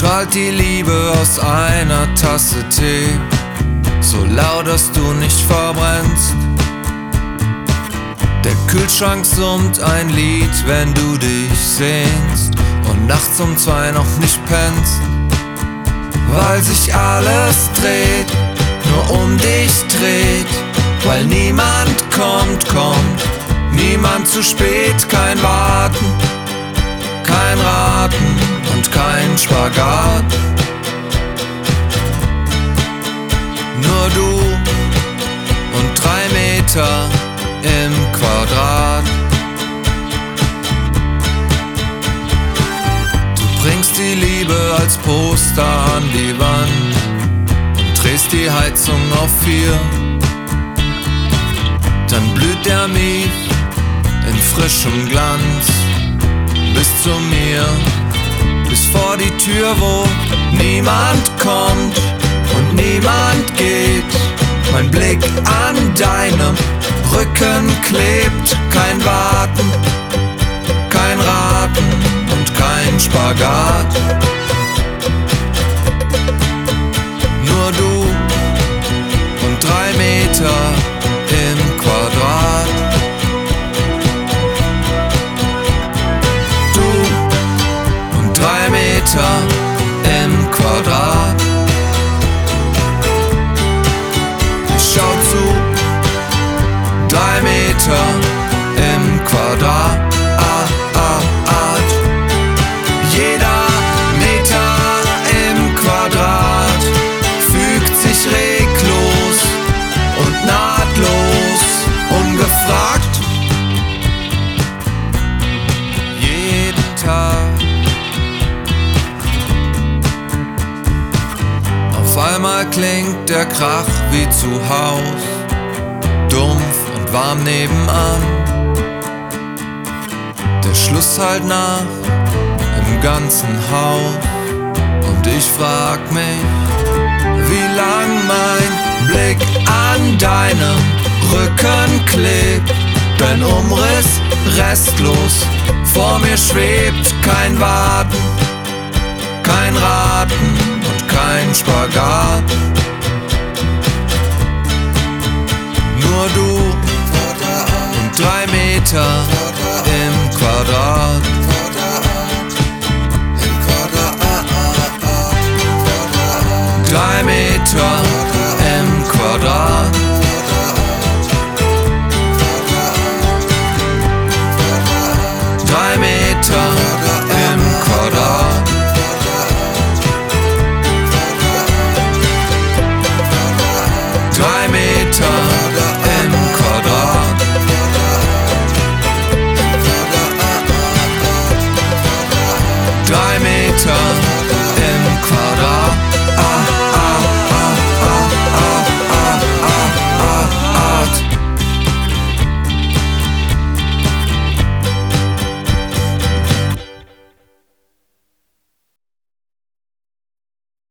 Strahlt die Liebe aus einer Tasse Tee, so laut, dass du nicht verbrennst. Der Kühlschrank summt ein Lied, wenn du dich sehnst und nachts um 2 noch nicht pennst. Weil sich alles dreht, nur um dich dreht, weil niemand kommt, niemand zu spät, kein Warten, kein Raten und kein Spagat. Nur du und 3 Meter im Quadrat. Du bringst die Liebe als Poster an die Wand und drehst die Heizung auf 4. Dann blüht der Mief in frischem Glanz bis zu mir, bis vor die Tür, wo niemand kommt und niemand geht. Mein Blick an deinem Rücken klebt, kein Warten, kein Raten und kein Spagat. Nur du und 3 Meter im Quadrat. Du und 3 Meter im Quadrat. Ich schau zu, 3 Meter im Quadrat. Jeder Meter im Quadrat fügt sich reglos und nahtlos, ungefragt. Jeden Tag. Auf einmal klingt der Krach wie zu Haus, dumpf und warm nebenan. Der Schluss halt nach im ganzen Haus und ich frag mich, wie lang mein Blick an deinem Rücken klebt. Dein Umriss restlos vor mir schwebt, kein Warten, kein Raten und kein Spagat. Nur du und 3 Meter